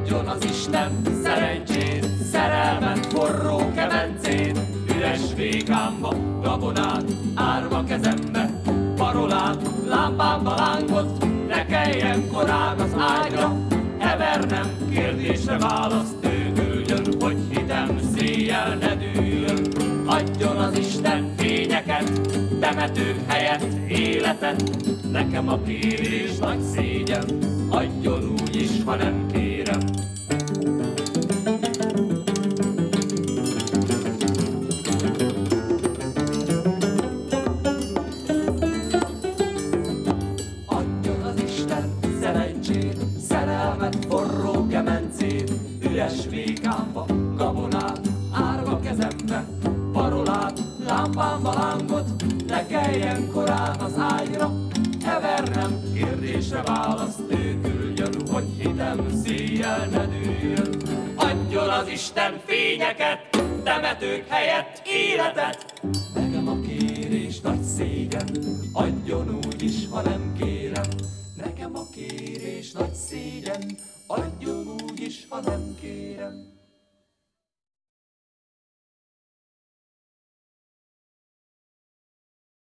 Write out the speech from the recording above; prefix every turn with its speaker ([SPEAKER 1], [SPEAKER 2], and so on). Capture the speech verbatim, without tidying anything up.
[SPEAKER 1] Adjon az Isten szerencsét, szerelmet, forró kemencét, üres vékámba, gabonát, árva kezembe, parolát, lámpámba lángot, ne keljen korán az ágyra, hevernem, kérdésre választ ő küldjön, hogy hitem széjjel ne dűljön. Adjon az Isten fényeket, temetők helyett életet, nekem a kérés nagy szégyen, adjon úgy is, ha nem kérem. Adjon az Isten szerencsét, szerelmet, forró kemencét, üres vékámba, gabonát, árva kezembe, parolát, lámpámba lángot, ne keljen korán az ágyra, hevernem, kérdésre választ ő küldjön, hogy hitem széjjel ne dűljön. Adjon az Isten fényeket, temetők helyett életet, nekem a kérés nagy szégyen, adjon úgy is, ha nem kérem. Nekem a kérés nagy szégyen, adjon úgy is, ha nem kérem.